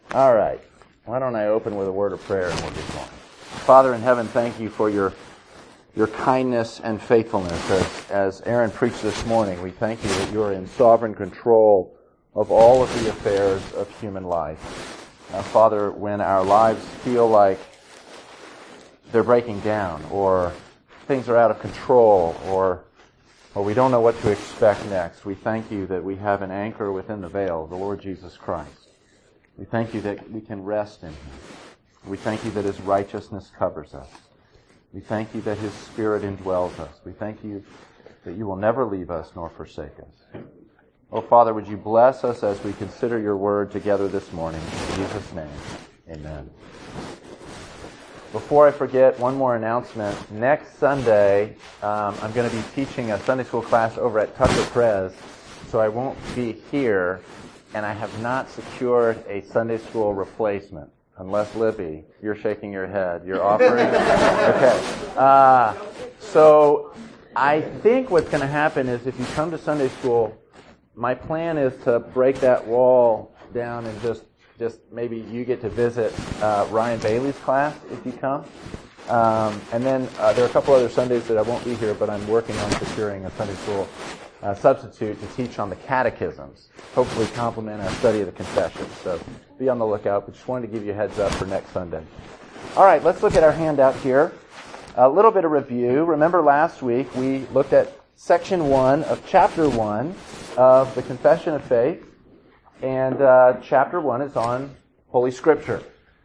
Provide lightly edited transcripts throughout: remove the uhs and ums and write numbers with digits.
All right. Why don't I open with a word of prayer and we'll get going. Father in heaven, thank you for your kindness and faithfulness. As Aaron preached this morning, we thank you that you are in sovereign control of all of the affairs of human life. Father, when our lives feel like they're breaking down, or things are out of control, or we don't know what to expect next, we thank you that we have an anchor within the veil, the Lord Jesus Christ. We thank you that we can rest in Him. We thank you that His righteousness covers us. We thank you that His Spirit indwells us. We thank you that you will never leave us nor forsake us. Oh, Father, would you bless us as we consider your word together this morning. In Jesus' name, amen. Before I forget, one more announcement. Next Sunday, I'm going to be teaching a Sunday school class over at Tucker Prez, so I won't be here, and I have not secured a Sunday school replacement. Unless, Libby, you're shaking your head. You're offering? Okay. So I think what's going to happen is if you come to Sunday school, my plan is to break that wall down and just maybe you get to visit Ryan Bailey's class if you come. And then there are a couple other Sundays that I won't be here, but I'm working on securing a Sunday school substitute to teach on the catechisms, hopefully complement our study of the confessions. So be on the lookout, but just wanted to give you a heads up for next Sunday. All right, let's look at our handout here. A little bit of review. Remember last week we looked at section 1 of chapter 1 of the Confession of Faith, and chapter 1 is on Holy Scripture.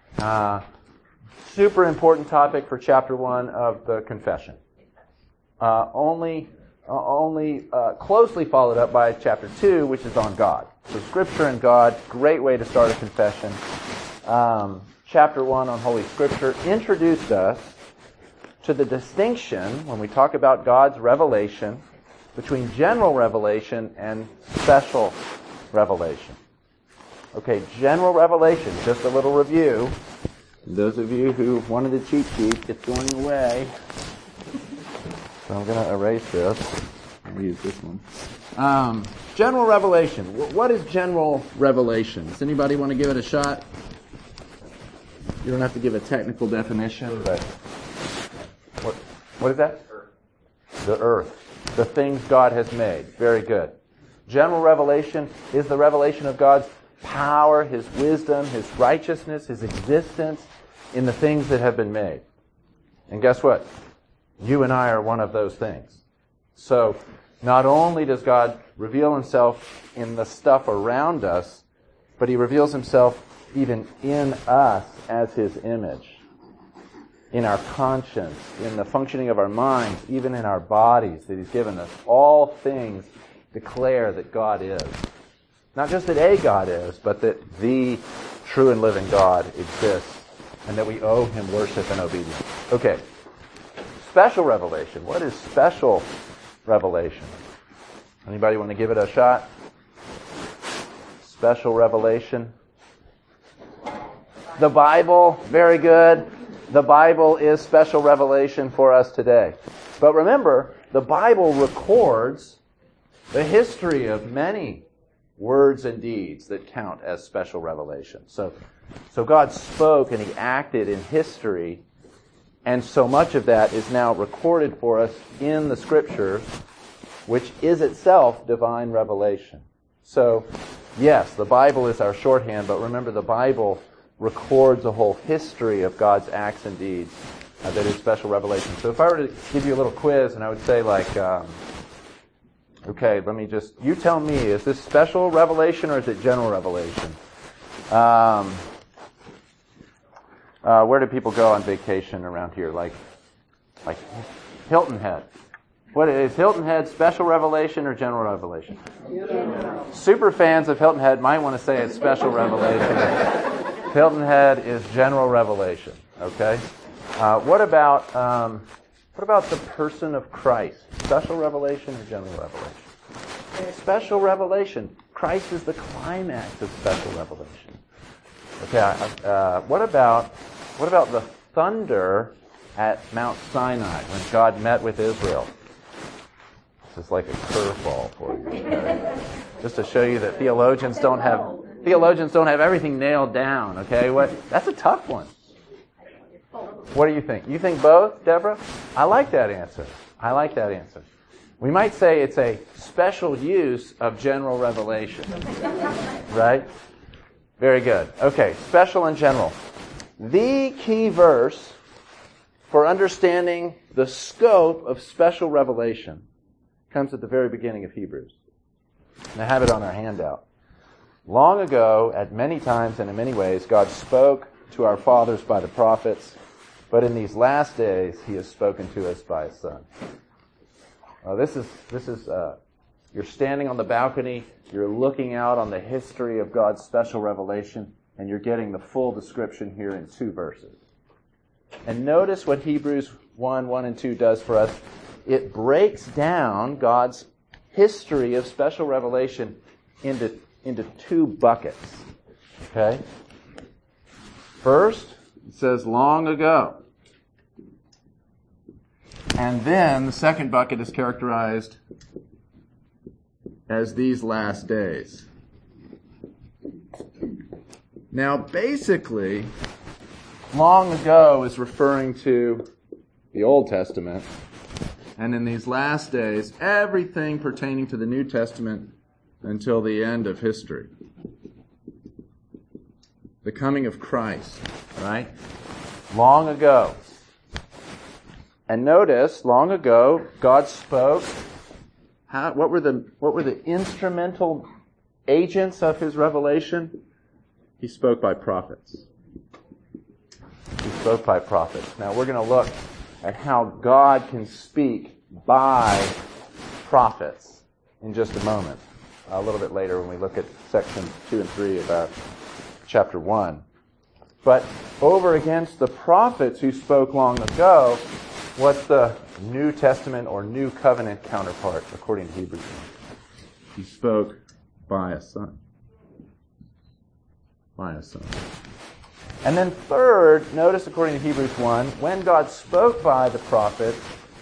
Super important topic for chapter 1 of the Confession. Only closely followed up by chapter 2, which is on God. So Scripture and God, great way to start a confession. Chapter 1 on Holy Scripture introduced us to the distinction, when we talk about God's revelation, between general revelation and special revelation. Okay, general revelation, just a little review. Those of you who wanted a cheat sheet, it's going away. So I'm going to erase this. I'll use this one. General revelation. What is general revelation? Does anybody want to give it a shot? You don't have to give a technical definition, but what is that? The earth. The things God has made. Very good. General revelation is the revelation of God's power, His wisdom, His righteousness, His existence in the things that have been made. And guess what? You and I are one of those things. So, not only does God reveal Himself in the stuff around us, but He reveals Himself even in us as His image. In our conscience, in the functioning of our minds, even in our bodies that He's given us. All things declare that God is. Not just that a God is, but that the true and living God exists, and that we owe Him worship and obedience. Okay. Special revelation. What is special revelation? Anybody want to give it a shot? Special revelation. The Bible. Very good. The Bible is special revelation for us today. But remember, the Bible records the history of many words and deeds that count as special revelation. So God spoke and He acted in history, and so much of that is now recorded for us in the Scriptures, which is itself divine revelation. So, yes, the Bible is our shorthand, but remember the Bible records a whole history of God's acts and deeds that is special revelation. So if I were to give you a little quiz, and I would say okay, you tell me, is this special revelation or is it general revelation? Where do people go on vacation around here? Like Hilton Head. What is Hilton Head special revelation or general revelation? General. Super fans of Hilton Head might want to say it's special revelation. Hilton Head is general revelation. Okay. What about the person of Christ? Special revelation or general revelation? Special revelation. Christ is the climax of special revelation. Okay. What about the thunder at Mount Sinai when God met with Israel? This is like a curveball for you. Okay? Just to show you that theologians don't have Theologians don't have everything nailed down, okay? That's a tough one. What do you think? You think both, Deborah? I like that answer. We might say it's a special use of general revelation. Right? Very good. Okay, special and general. The key verse for understanding the scope of special revelation comes at the very beginning of Hebrews. And I have it on our handout. Long ago, at many times and in many ways, God spoke to our fathers by the prophets, but in these last days, He has spoken to us by His Son. This is you're standing on the balcony, you're looking out on the history of God's special revelation, and you're getting the full description here in 2 verses. And notice what Hebrews 1 and 2 does for us. It breaks down God's history of special revelation into 2 buckets. Okay? First, it says long ago. And then the second bucket is characterized as these last days. Now, basically, long ago is referring to the Old Testament, and in these last days, everything pertaining to the New Testament until the end of history. The coming of Christ, right? Long ago. And notice, long ago, God spoke. What were the instrumental agents of His revelation? He spoke by prophets. Now we're going to look at how God can speak by prophets in just a moment. A little bit later when we look at sections 2 and 3 about chapter 1. But over against the prophets who spoke long ago, what's the New Testament or New Covenant counterpart, according to Hebrews 1? He spoke by a son. And then third, notice according to Hebrews 1, when God spoke by the prophet,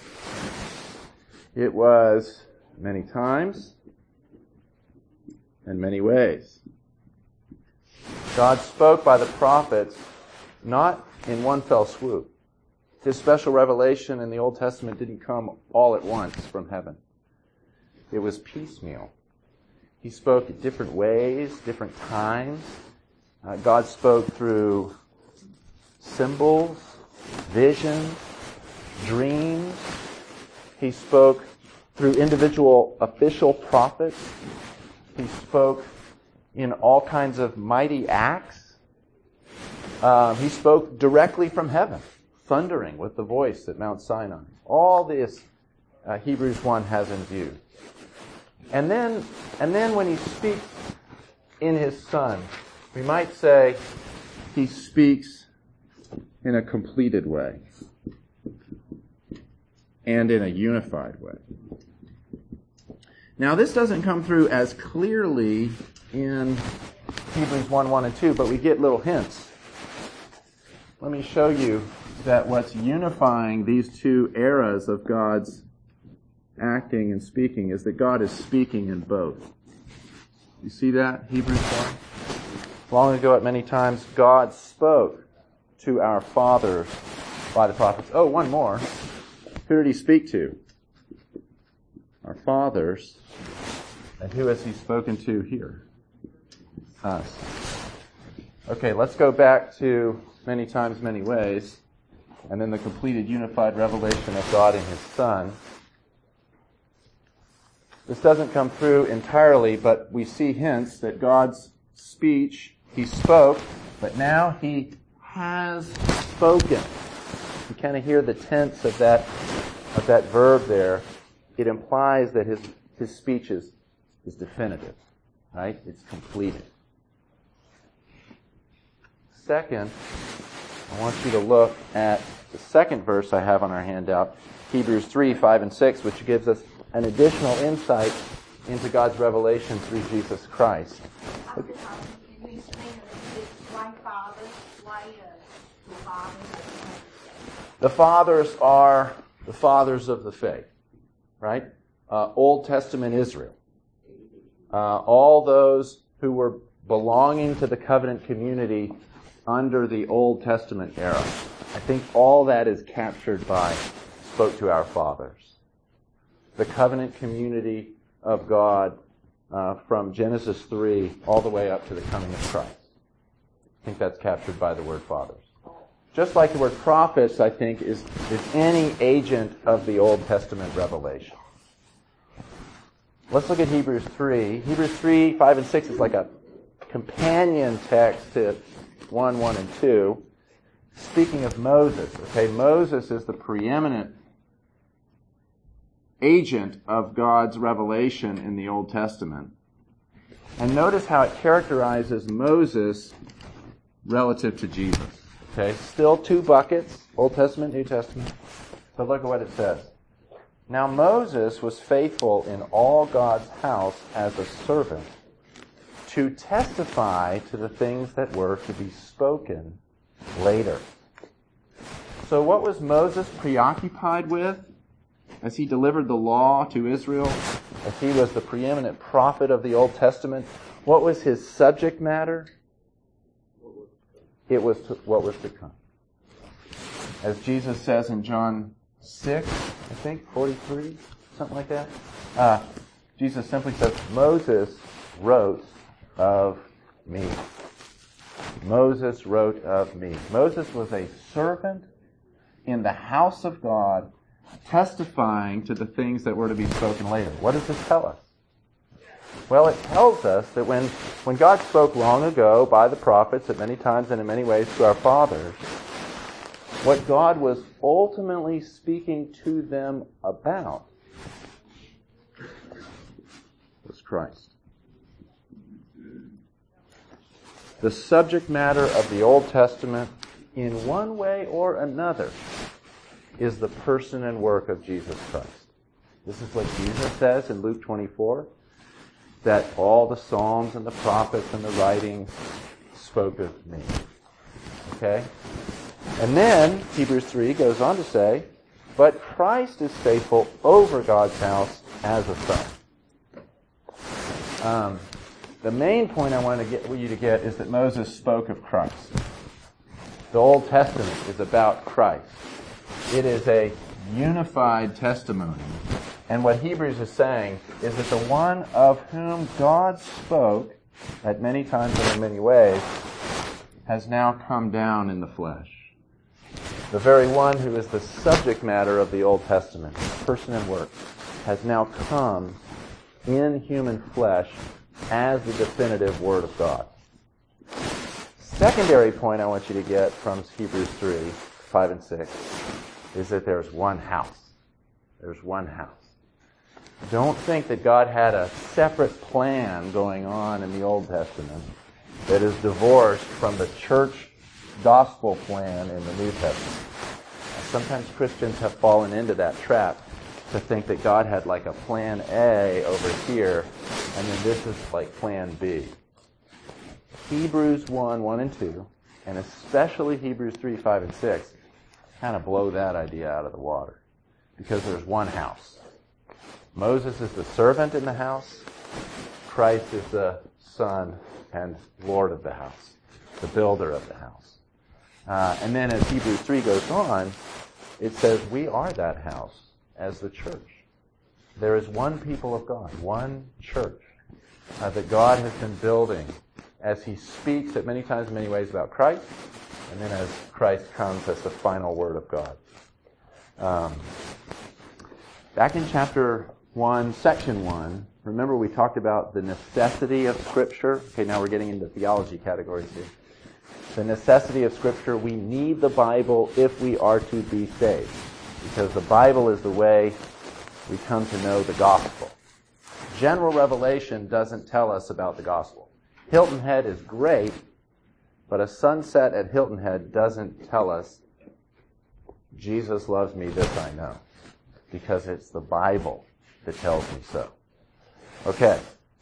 it was many times and many ways. God spoke by the prophets not in one fell swoop. His special revelation in the Old Testament didn't come all at once from heaven. It was piecemeal. He spoke in different ways, different times. God spoke through symbols, visions, dreams. He spoke through individual official prophets. He spoke in all kinds of mighty acts. He spoke directly from heaven, thundering with the voice at Mount Sinai. All this Hebrews 1 has in view. And then when He speaks in His Son, we might say He speaks in a completed way and in a unified way. Now, this doesn't come through as clearly in Hebrews 1 and 2, but we get little hints. Let me show you that what's unifying these 2 eras of God's acting and speaking is that God is speaking in both. You see that? Hebrews 1. Long ago, at many times, God spoke to our fathers by the prophets. Oh, one more. Who did He speak to? Our fathers. And who has He spoken to here? Us. Okay, let's go back to many times, many ways, and then the completed unified revelation of God in His Son. This doesn't come through entirely, but we see hints that God's speech, He spoke, but now He has spoken. You kind of hear the tense of that verb there. It implies that his speech is definitive, right? It's completed. Second, I want you to look at the second verse I have on our handout, Hebrews 3, 5, and 6, which gives us an additional insight into God's revelation through Jesus Christ. The fathers are the fathers of the faith, right? Old Testament Israel. All those who were belonging to the covenant community under the Old Testament era. I think all that is captured by spoke to our fathers. The covenant community of God from Genesis 3 all the way up to the coming of Christ. I think that's captured by the word fathers. Just like the word prophets, I think, is any agent of the Old Testament revelation. Let's look at Hebrews 3. Hebrews 3, 5, and 6 is like a companion text to 1, 1, and 2. Speaking of Moses, okay, Moses is the preeminent agent of God's revelation in the Old Testament. And notice how it characterizes Moses relative to Jesus. Okay, still two buckets, Old Testament, New Testament. So look at what it says. Now Moses was faithful in all God's house as a servant to testify to the things that were to be spoken later. So what was Moses preoccupied with as he delivered the law to Israel, as he was the preeminent prophet of the Old Testament? What was his subject matter? It was what was to come. As Jesus says in John 6, I think, 43, something like that. Jesus simply says, Moses wrote of me. Moses wrote of me. Moses was a servant in the house of God, testifying to the things that were to be spoken later. What does this tell us? Well, it tells us that when God spoke long ago by the prophets at many times and in many ways to our fathers, what God was ultimately speaking to them about was Christ. The subject matter of the Old Testament, in one way or another, is the person and work of Jesus Christ. This is what Jesus says in Luke 24, that all the Psalms and the prophets and the writings spoke of me. Okay? And then Hebrews 3 goes on to say, but Christ is faithful over God's house as a son. The main point I want to get you to get is that Moses spoke of Christ. The Old Testament is about Christ. It is a unified testimony. And what Hebrews is saying is that the one of whom God spoke at many times and in many ways has now come down in the flesh. The very one who is the subject matter of the Old Testament, person and work, has now come in human flesh as the definitive Word of God. Secondary point I want you to get from Hebrews 3, 5 and 6 is that there's one house. There's one house. Don't think that God had a separate plan going on in the Old Testament that is divorced from the church gospel plan in the New Testament. Sometimes Christians have fallen into that trap to think that God had like a plan A over here, and then this is like plan B. Hebrews 1, 1 and 2, and especially Hebrews 3, 5 and 6, kind of blow that idea out of the water. Because there's one house. Moses is the servant in the house. Christ is the son and Lord of the house, the builder of the house. And then as Hebrews 3 goes on, it says we are that house as the church. There is one people of God, one church that God has been building as he speaks at many times in many ways about Christ, and then as Christ comes as the final word of God. Back in chapter 1, section 1, remember we talked about the necessity of Scripture. Okay, now we're getting into theology categories here. The necessity of Scripture. We need the Bible if we are to be saved, because the Bible is the way we come to know the gospel. General revelation doesn't tell us about the gospel. Hilton Head is great, but a sunset at Hilton Head doesn't tell us Jesus loves me, this I know, because it's the Bible that tells me so. Okay.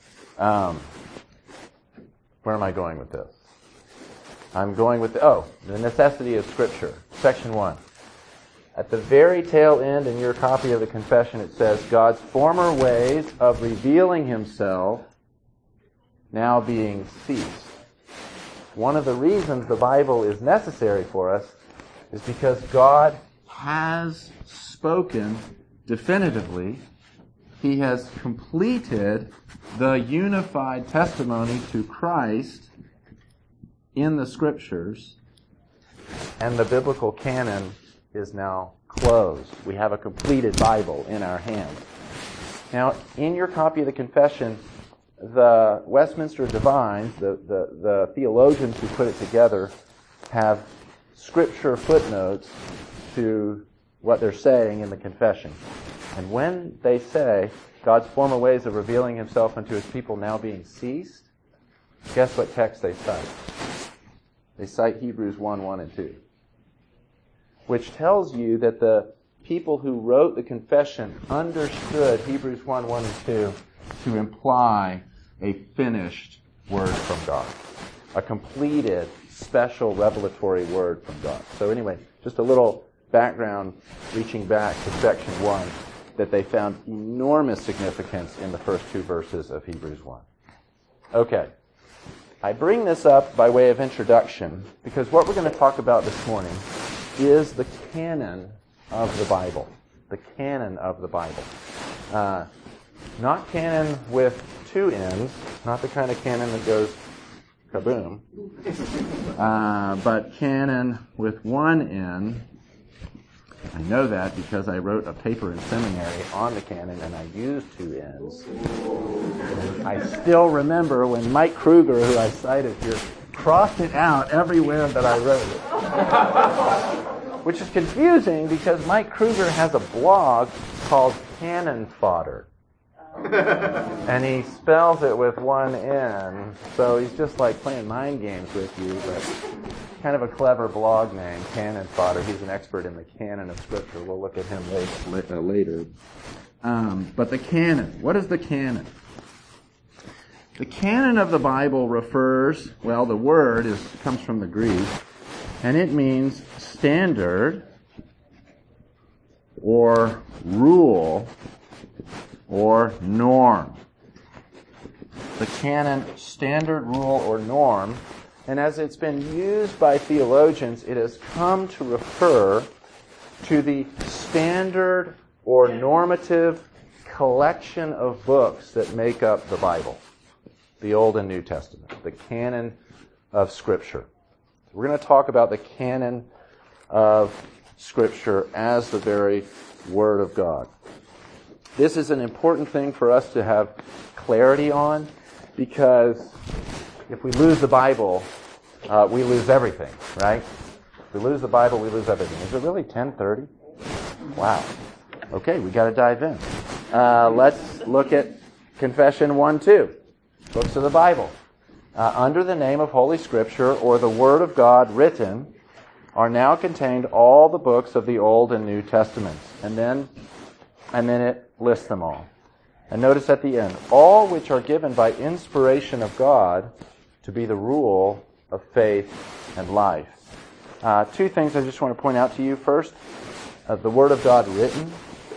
Where am I going with this? I'm going with, the necessity of Scripture. Section 1. At the very tail end in your copy of the confession, it says, God's former ways of revealing himself now being ceased. One of the reasons the Bible is necessary for us is because God has spoken definitively. He has completed the unified testimony to Christ in the Scriptures, and the biblical canon is now closed. We have a completed Bible in our hands. Now, in your copy of the Confession, the Westminster Divines, the theologians who put it together, have Scripture footnotes to what they're saying in the Confession. And when they say God's former ways of revealing himself unto his people now being ceased, guess what text they cite? They cite Hebrews 1:1 and 2, which tells you that the people who wrote the Confession understood Hebrews 1:1 and 2 to imply a finished word from God, a completed, special revelatory word from God. So anyway, just a little background reaching back to section 1, that they found enormous significance in the first 2 verses of Hebrews 1. Okay. I bring this up by way of introduction because what we're going to talk about this morning is the canon of the Bible. The canon of the Bible. Not canon with 2 ends, not the kind of canon that goes kaboom, but canon with 1 end. I know that because I wrote a paper in seminary on the canon and I used 2 ends. I still remember when Mike Kruger, who I cited here, crossed it out everywhere that I wrote it. Which is confusing because Mike Kruger has a blog called Canon Fodder. And he spells it with 1 N, so he's just like playing mind games with you, but kind of a clever blog name, Canon Fodder. He's an expert in the canon of Scripture. We'll look at him later. But the canon. What is the canon? The canon of the Bible refers, well, the word comes from the Greek, and it means standard or rule or norm. The canon, standard, rule, or norm. And as it's been used by theologians, it has come to refer to the standard or normative collection of books that make up the Bible, the Old and New Testament, the canon of Scripture. We're going to talk about the canon of Scripture as the very Word of God. This is an important thing for us to have clarity on, because if we lose the Bible, we lose everything, right? If we lose the Bible, we lose everything. Is it really 10:30? Wow. Okay, we got to dive in. Let's look at Confession 1:2. Books of the Bible. Under the name of Holy Scripture, or the Word of God written, are now contained all the books of the Old and New Testaments. And then it lists them all. And notice at the end, all which are given by inspiration of God to be the rule of faith and life. 2 things I just want to point out to you. First, the Word of God written.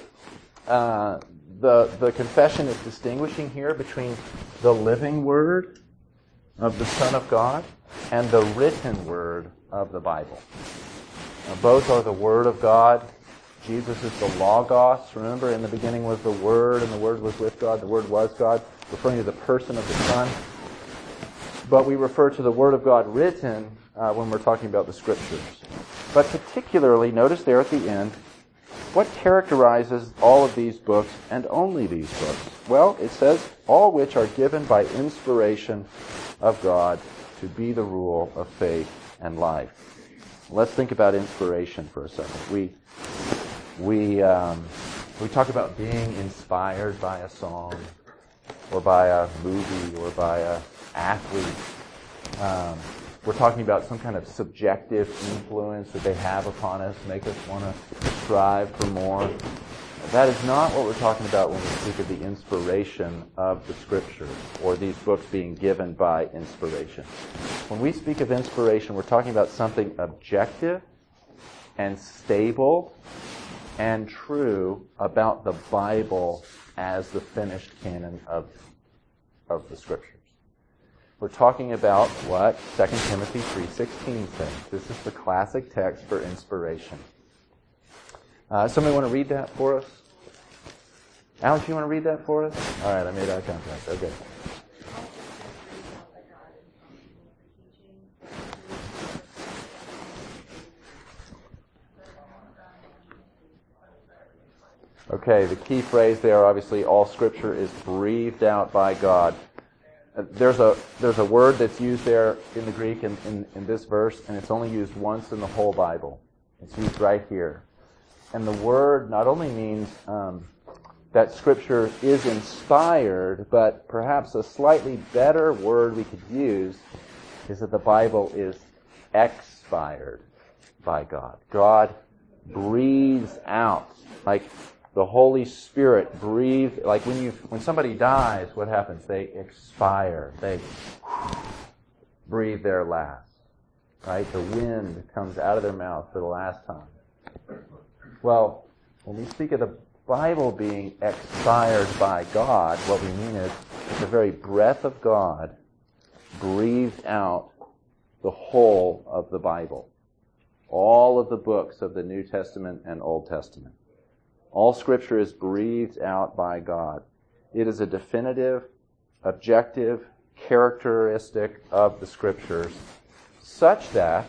The confession is distinguishing here between the living Word of the Son of God and the written Word of the Bible. Both are the Word of God. Jesus is the Logos. Remember, in the beginning was the Word, and the Word was with God. The Word was God, referring to the person of the Son. But we refer to the Word of God written when we're talking about the Scriptures. But particularly, notice there at the end, what characterizes all of these books and only these books? Well, it says, all which are given by inspiration of God to be the rule of faith and life. Let's think about inspiration for a second. We talk about being inspired by a song, or by a movie, or by an athlete. We're talking about some kind of subjective influence that they have upon us, make us want to strive for more. That is not what we're talking about when we speak of the inspiration of the Scriptures, or these books being given by inspiration. When we speak of inspiration, we're talking about something objective and stable and true about the Bible as the finished canon of the Scriptures. we're talking about what 2 Timothy 3:16 says. This is the classic text for inspiration. Somebody want to read that for us? Alex, you want to read that for us? All right, I made eye contact. Okay. Okay, the key phrase there, obviously, all Scripture is breathed out by God. There's a word that's used there in the Greek in this verse, and it's only used once in the whole Bible. It's used right here. And the word not only means that Scripture is inspired, but perhaps a slightly better word we could use is that the Bible is expired by God. God breathes out, like the Holy Spirit breathes, like when somebody dies, what happens? They expire. They breathe their last, right? The wind comes out of their mouth for the last time. Well, when we speak of the Bible being expired by God, what we mean is the very breath of God breathed out the whole of the Bible. All of the books of the New Testament and Old Testament. All Scripture is breathed out by God. It is a definitive, objective characteristic of the Scriptures, such that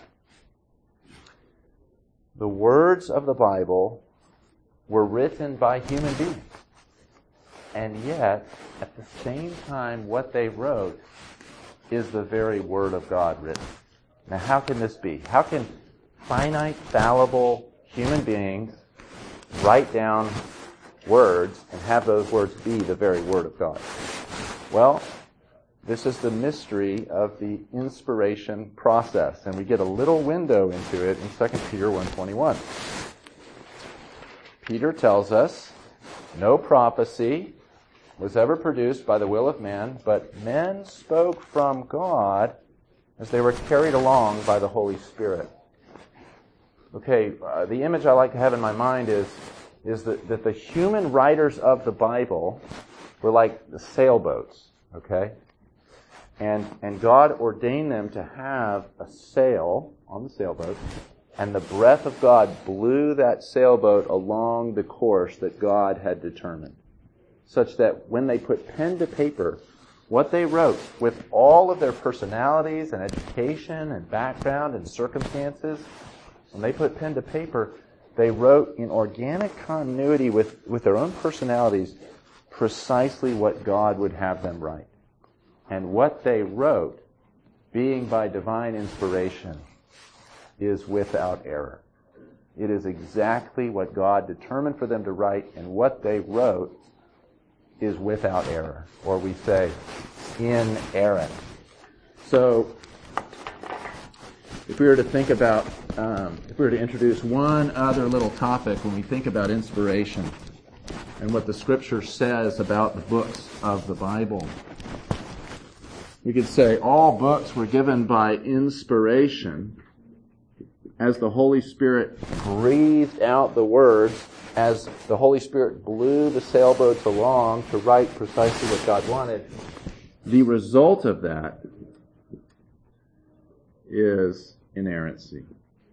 the words of the Bible were written by human beings. And yet, at the same time, what they wrote is the very Word of God written. Now, how can this be? How can finite, fallible human beings write down words and have those words be the very Word of God? Well, this is the mystery of the inspiration process, and we get a little window into it in 2 Peter 1:21. Peter tells us, no prophecy was ever produced by the will of man, but men spoke from God as they were carried along by the Holy Spirit. Okay, the image I like to have in my mind is that the human writers of the Bible were like the sailboats, okay? And God ordained them to have a sail on the sailboat, and the breath of God blew that sailboat along the course that God had determined, such that when they put pen to paper, what they wrote, with all of their personalities and education and background and circumstances, when they put pen to paper, they wrote in organic continuity with their own personalities precisely what God would have them write. And what they wrote, being by divine inspiration, is without error. It is exactly what God determined for them to write, and what they wrote is without error, or we say inerrant. So, if we were to think about, if we were to introduce one other little topic when we think about inspiration and what the Scripture says about the books of the Bible, we could say all books were given by inspiration as the Holy Spirit breathed out the words, as the Holy Spirit blew the sailboats along to write precisely what God wanted. The result of that is inerrancy.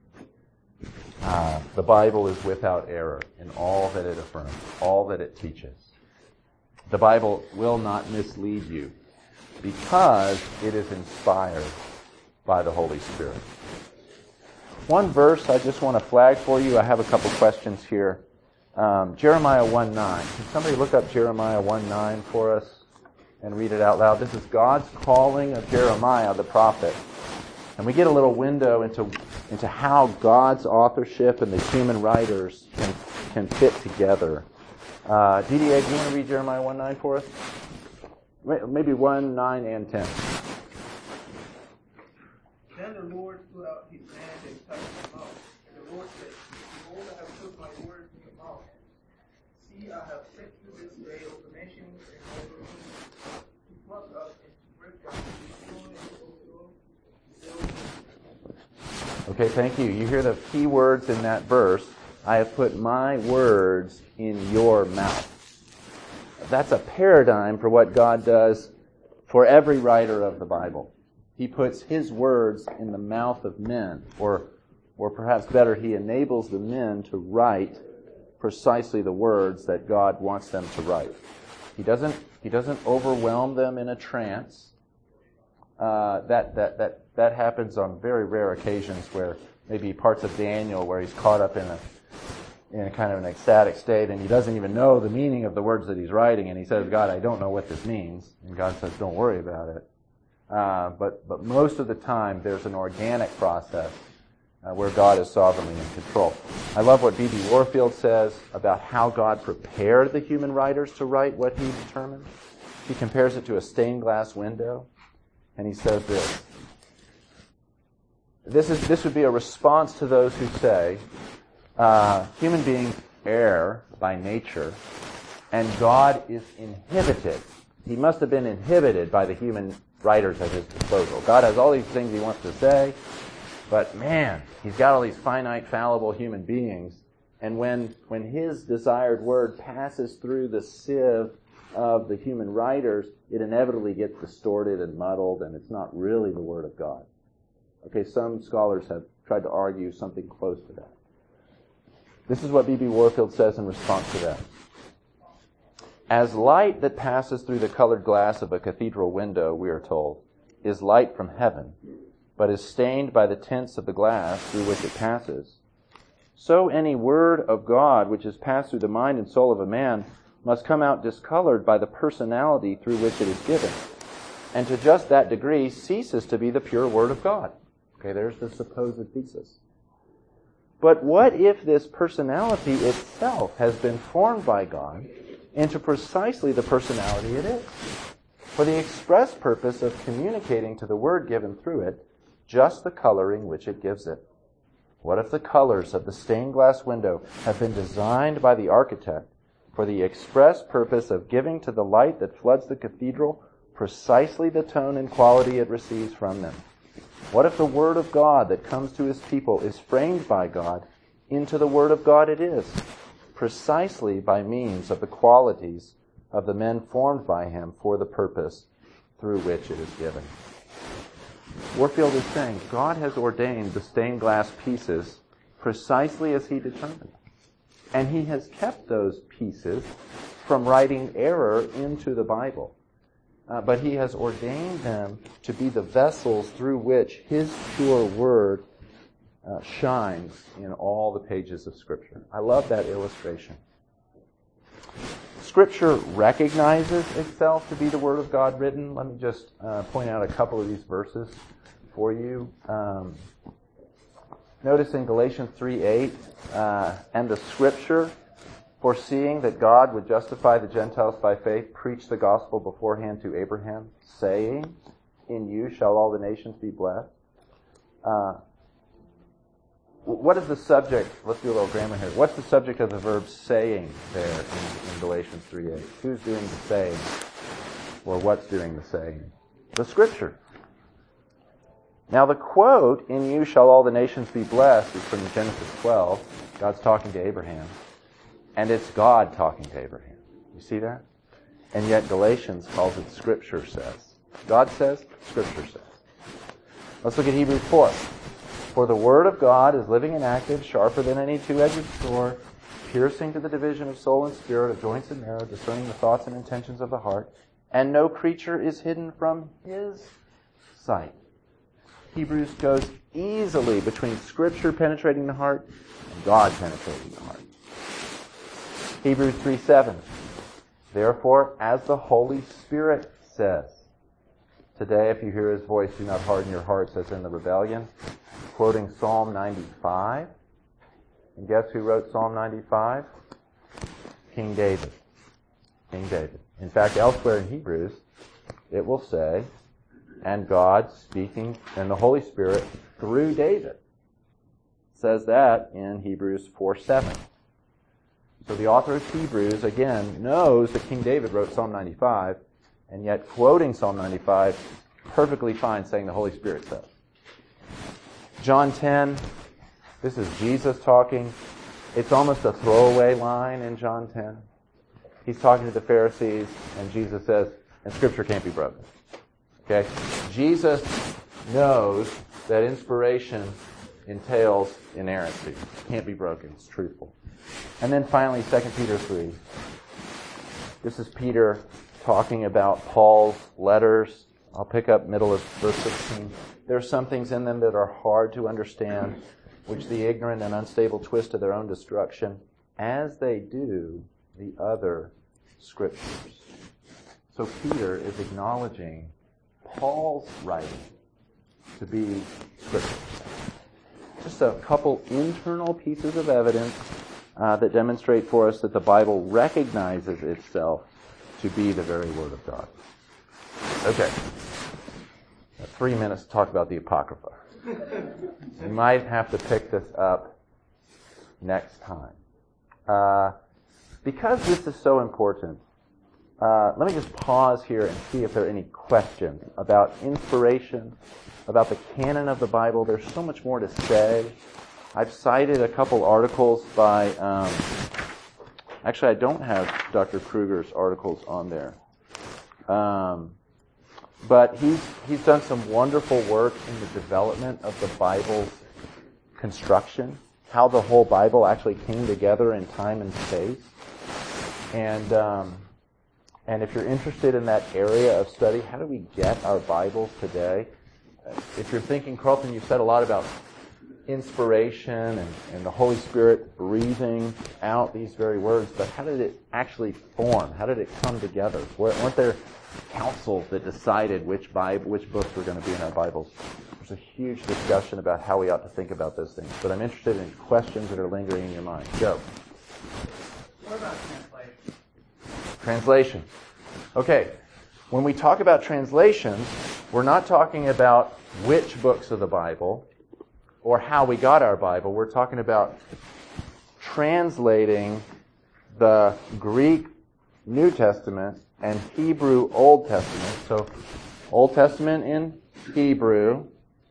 The Bible is without error in all that it affirms, all that it teaches. The Bible will not mislead you because it is inspired by the Holy Spirit. One verse I just want to flag for you. I have a couple questions here. Jeremiah 1:9. Can somebody look up Jeremiah 1:9 for us and read it out loud? This is God's calling of Jeremiah the prophet. And we get a little window into how God's authorship and the human writers can fit together. DDA, do you want to read Jeremiah 1:9 for us? Maybe 1:9 and 10. Then the Lord put out his hand and touched my mouth. And the Lord said, behold, I have put my words in your mouth. See, I have set you this day over nations and over kings, to pluck up and to break down, Okay, thank you. You hear the key words in that verse. I have put my words in your mouth. That's a paradigm for what God does for every writer of the Bible. He puts his words in the mouth of men, or perhaps better, he enables the men to write precisely the words that God wants them to write. He doesn't overwhelm them in a trance. That happens on very rare occasions, where maybe parts of Daniel where he's caught up in a kind of an ecstatic state, and he doesn't even know the meaning of the words that he's writing, and he says, God, I don't know what this means. And God says, don't worry about it. But most of the time, there's an organic process where God is sovereignly in control. I love what B.B. Warfield says about how God prepared the human writers to write what he determined. He compares it to a stained glass window, and he says this. This would be a response to those who say, human beings err by nature, and God is inhibited. He must have been inhibited by the human writers at his disposal. God has all these things he wants to say, but man, he's got all these finite, fallible human beings, and when his desired word passes through the sieve of the human writers, it inevitably gets distorted and muddled, and it's not really the word of God. Okay, some scholars have tried to argue something close to that. This is what B.B. Warfield says in response to that. As light that passes through the colored glass of a cathedral window, we are told, is light from heaven, but is stained by the tints of the glass through which it passes, so any word of God which is passed through the mind and soul of a man must come out discolored by the personality through which it is given, and to just that degree ceases to be the pure word of God. Okay, there's the supposed thesis. But what if this personality itself has been formed by God into precisely the personality it is, for the express purpose of communicating to the word given through it just the coloring which it gives it? What if the colors of the stained glass window have been designed by the architect for the express purpose of giving to the light that floods the cathedral precisely the tone and quality it receives from them? What if the Word of God that comes to His people is framed by God into the Word of God it is, precisely by means of the qualities of the men formed by Him for the purpose through which it is given? Warfield is saying God has ordained the stained glass pieces precisely as He determined. And He has kept those pieces from writing error into the Bible. But He has ordained them to be the vessels through which His pure Word shines in all the pages of Scripture. I love that illustration. Scripture recognizes itself to be the Word of God written. Let me just point out a couple of these verses for you. Notice in Galatians 3:8, and the Scripture, foreseeing that God would justify the Gentiles by faith, preached the gospel beforehand to Abraham, saying, in you shall all the nations be blessed. What is the subject? Let's do a little grammar here. What's the subject of the verb saying there in Galatians 3:8? Who's doing the saying? Or what's doing the saying? The Scripture. Now the quote, in you shall all the nations be blessed, is from Genesis 12. God's talking to Abraham. And it's God talking to Abraham. You see that? And yet Galatians calls it Scripture says. God says, Scripture says. Let's look at Hebrews 4. For the word of God is living and active, sharper than any two-edged sword, piercing to the division of soul and spirit, of joints and marrow, discerning the thoughts and intentions of the heart. And no creature is hidden from His sight. Hebrews goes easily between Scripture penetrating the heart and God penetrating the heart. Hebrews 3:7. Therefore, as the Holy Spirit says, today if you hear His voice, do not harden your hearts as in the rebellion. Quoting Psalm 95. And guess who wrote Psalm 95? King David. King David. In fact, elsewhere in Hebrews, it will say, and God speaking, and the Holy Spirit through David. It says that in Hebrews 4:7. So the author of Hebrews, again, knows that King David wrote Psalm 95, and yet quoting Psalm 95, perfectly fine saying the Holy Spirit says. John 10, this is Jesus talking. It's almost a throwaway line in John 10. He's talking to the Pharisees, and Jesus says, and Scripture can't be broken. Okay? Jesus knows that inspiration entails inerrancy. It can't be broken. It's truthful. And then finally, 2 Peter 3. This is Peter talking about Paul's letters. I'll pick up middle of verse 16. There are some things in them that are hard to understand, which the ignorant and unstable twist to their own destruction, as they do the other scriptures. So Peter is acknowledging Paul's writing to be scripture. Just a couple internal pieces of evidence that demonstrate for us that the Bible recognizes itself to be the very Word of God. Okay. 3 minutes to talk about the Apocrypha. We might have to pick this up next time. Because this is so important, let me just pause here and see if there are any questions about inspiration, about the canon of the Bible. There's so much more to say. I've cited a couple articles by, actually I don't have Dr. Kruger's articles on there. But he's done some wonderful work in the development of the Bible's construction, how the whole Bible actually came together in time and space. And if you're interested in that area of study, how do we get our Bibles today? If you're thinking, Carlton, you've said a lot about inspiration and the Holy Spirit breathing out these very words, but how did it actually form? How did it come together? Weren't there councils that decided which books were going to be in our Bibles? There's a huge discussion about how we ought to think about those things, but I'm interested in questions that are lingering in your mind. Joe. What about translation? Translation. Okay. When we talk about translations, we're not talking about which books of the Bible or how we got our Bible. We're talking about translating the Greek New Testament and Hebrew Old Testament. So, Old Testament in Hebrew,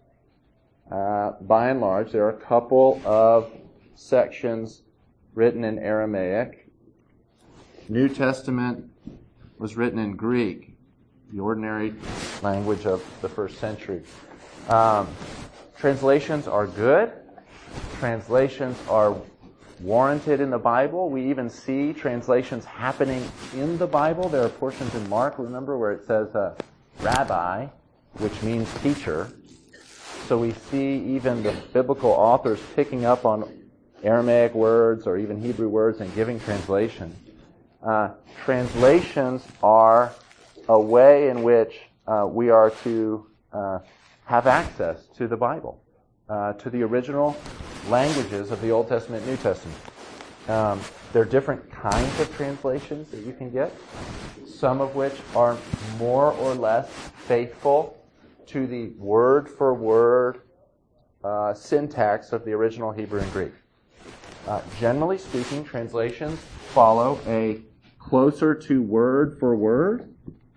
by and large. There are a couple of sections written in Aramaic. New Testament was written in Greek, the ordinary language of the first century. Translations are good. Translations are warranted in the Bible. We even see translations happening in the Bible. There are portions in Mark, remember, where it says rabbi, which means teacher. So we see even the biblical authors picking up on Aramaic words or even Hebrew words and giving translation. Translations are a way in which we are to have access to the Bible, to the original languages of the Old Testament and New Testament. There are different kinds of translations that you can get, some of which are more or less faithful to the word-for-word syntax of the original Hebrew and Greek. Generally speaking, translations follow a closer to word-for-word.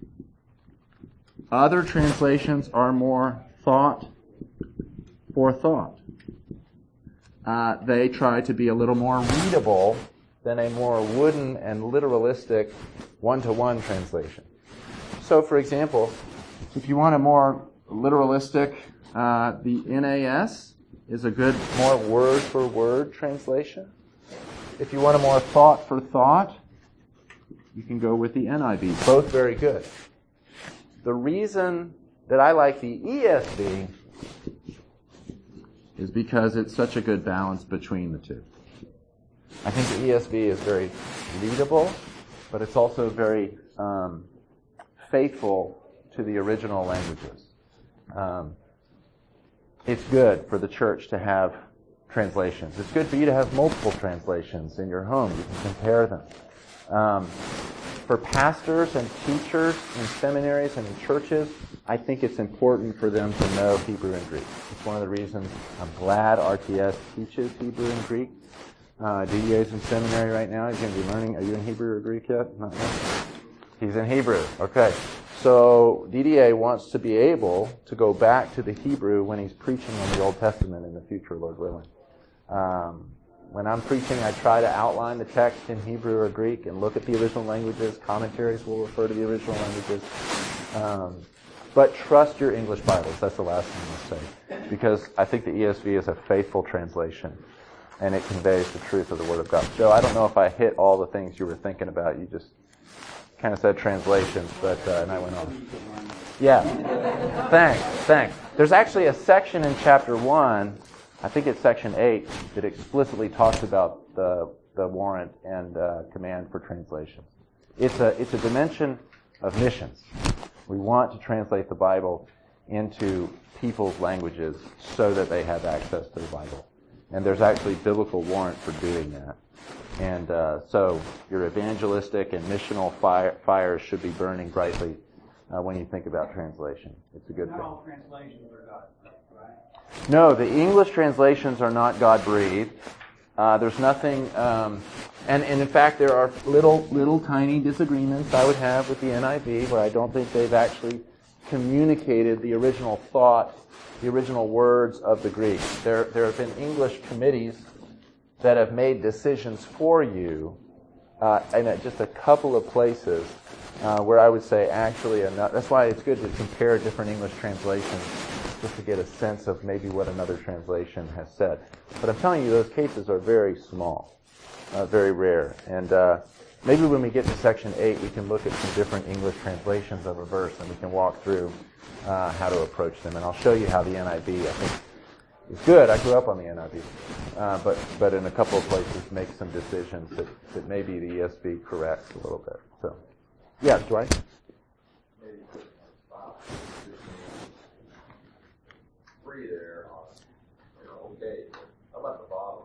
Other translations are more thought for thought. They try to be a little more readable than a more wooden and literalistic one-to-one translation. So, for example, if you want a more literalistic, the NAS is a good, more word-for-word translation. If you want a more thought-for-thought, you can go with the NIV. Both very good. The reason that I like the ESV is because it's such a good balance between the two. I think the ESV is very readable, but it's also very faithful to the original languages. It's good for the church to have translations. It's good for you to have multiple translations in your home. You can compare them. For pastors and teachers in seminaries and in churches, I think it's important for them to know Hebrew and Greek. It's one of the reasons I'm glad RTS teaches Hebrew and Greek. DDA is in seminary right now. He's going to be learning. Are you in Hebrew or Greek yet? Not yet. He's in Hebrew. Okay. So DDA wants to be able to go back to the Hebrew when he's preaching on the Old Testament in the future, Lord willing. When I'm preaching, I try to outline the text in Hebrew or Greek and look at the original languages. Commentaries will refer to the original languages. But trust your English Bibles. That's the last thing I'll say. Because I think the ESV is a faithful translation, and it conveys the truth of the Word of God. Joe, I don't know if I hit all the things you were thinking about. You just kind of said translations, but and I went on. Yeah. Thanks. There's actually a section in chapter 1, I think it's section 8, that explicitly talks about the warrant and command for translations. It's a dimension of missions. We want to translate the Bible into people's languages so that they have access to the Bible. And there's actually biblical warrant for doing that. And so your evangelistic and missional fires should be burning brightly when you think about translation. It's a good thing. Not all translations are God-breathed, right? No, the English translations are not God-breathed. There's nothing, and in fact there are little tiny disagreements I would have with the NIV where I don't think they've actually communicated the original thought, the original words of the Greek. There have been English committees that have made decisions for you in just a couple of places where I would say actually enough. That's why it's good to compare different English translations just to get a sense of maybe what another translation has said. But I'm telling you, those cases are very small, very rare. And maybe when we get to section 8, we can look at some different English translations of a verse, and we can walk through how to approach them. And I'll show you how the NIV, I think, is good. I grew up on the NIV. But in a couple of places make some decisions that maybe the ESV corrects a little bit. So, yeah, Dwight? There okay. How about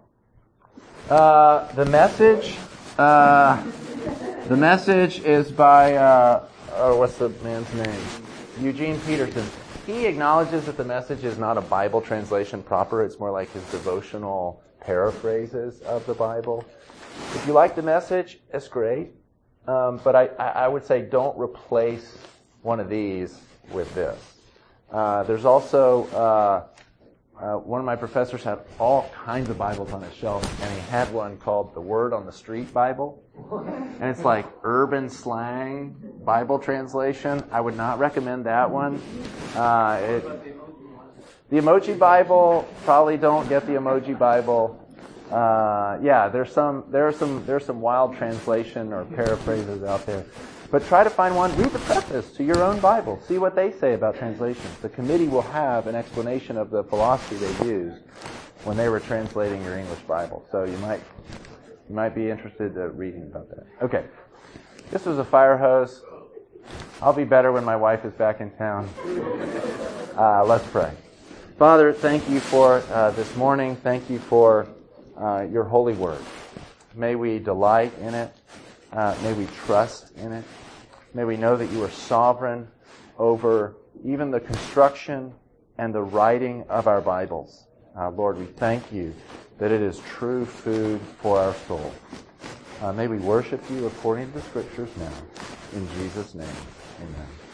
the bottom? The message is by what's the man's name? Eugene Peterson. He acknowledges that the Message is not a Bible translation proper. It's more like his devotional paraphrases of the Bible. If you like the Message, it's great. But I would say don't replace one of these with this. There's also one of my professors had all kinds of Bibles on his shelf, and he had one called the Word on the Street Bible. And it's like urban slang Bible translation. I would not recommend that one. The Emoji Bible, probably don't get the Emoji Bible. There's some wild translation or paraphrases out there. But try to find one. Read the preface to your own Bible. See what they say about translations. The committee will have an explanation of the philosophy they used when they were translating your English Bible. So you might be interested in reading about that. Okay. This was a fire hose. I'll be better when my wife is back in town. Let's pray. Father, thank you for this morning. Thank you for your holy word. May we delight in it. May we trust in it. May we know that you are sovereign over even the construction and the writing of our Bibles. Lord, we thank you that it is true food for our soul. May we worship you according to the Scriptures now. In Jesus' name, amen.